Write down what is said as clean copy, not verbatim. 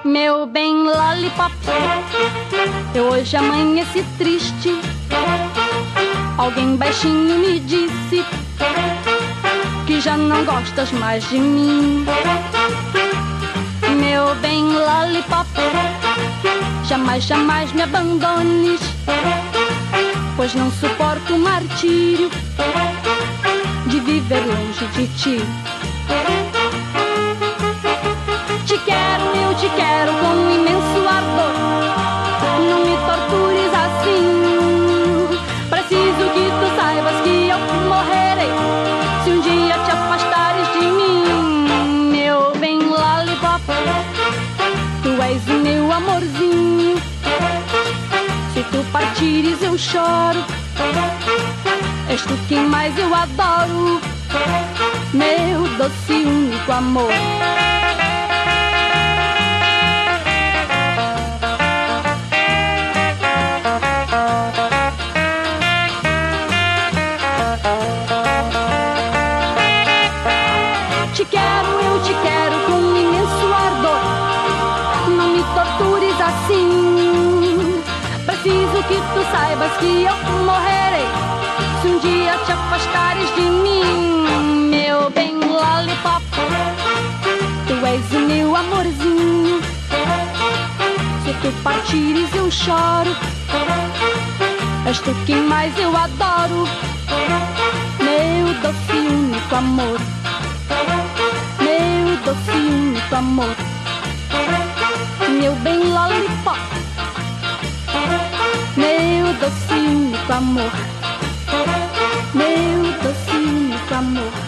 Meu bem lollipop, eu hoje amanheci triste. Alguém baixinho me disse que já não gostas mais de mim. Meu bem lollipop, jamais, jamais me abandones, pois não suporto o martírio de viver longe de ti. Te quero, eu te quero com um imenso ardor. Não me tortures assim. Preciso que tu saibas que eu morrerei se um dia te afastares de mim. Meu bem lollipop, tu és o meu amorzinho. Se tu partires eu choro, és tu quem mais eu adoro, meu doce e único amor. Te quero, eu te quero com um imenso ardor. Não me tortures assim. Preciso que tu saibas que eu morrerei se um dia te afastares de mim. Meu bem lollipop, tu és o meu amorzinho. Se tu partires eu choro, és tu quem mais eu adoro, meu doce e único amor, meu doce e único amor. Meu bem lollipop, meu doce e único amor, meu doce e único amor.